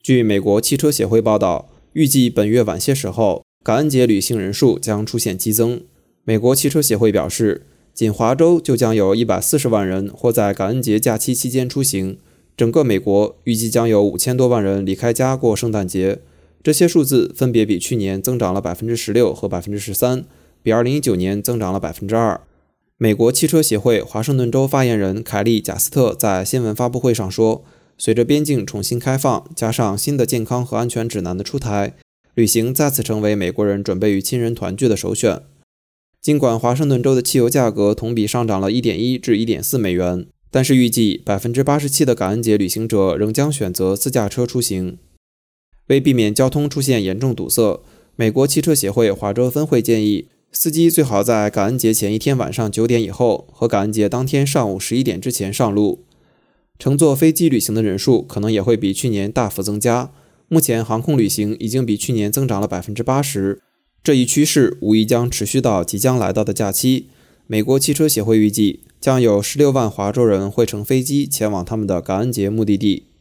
据美国汽车协会报道，预计本月晚些时候，感恩节旅行人数将出现激增。美国汽车协会表示，仅华州就将有140万人或在感恩节假期期间出行，整个美国预计将有5000多万人离开家过圣诞节。这些数字分别比去年增长了 16% 和 13%， 比2019年增长了 2%。美国汽车协会华盛顿州发言人凯利·贾斯特在新闻发布会上说，随着边境重新开放，加上新的健康和安全指南的出台，旅行再次成为美国人准备与亲人团聚的首选。尽管华盛顿州的汽油价格同比上涨了 1.1 至 1.4 美元，但是预计 87% 的感恩节旅行者仍将选择私家车出行。为避免交通出现严重堵塞，美国汽车协会华州分会建议，司机最好在感恩节前一天晚上9点以后和感恩节当天上午11点之前上路。乘坐飞机旅行的人数可能也会比去年大幅增加，目前航空旅行已经比去年增长了 80%， 这一趋势无疑将持续到即将来到的假期。美国汽车协会预计，将有16万华州人会乘飞机前往他们的感恩节目的地。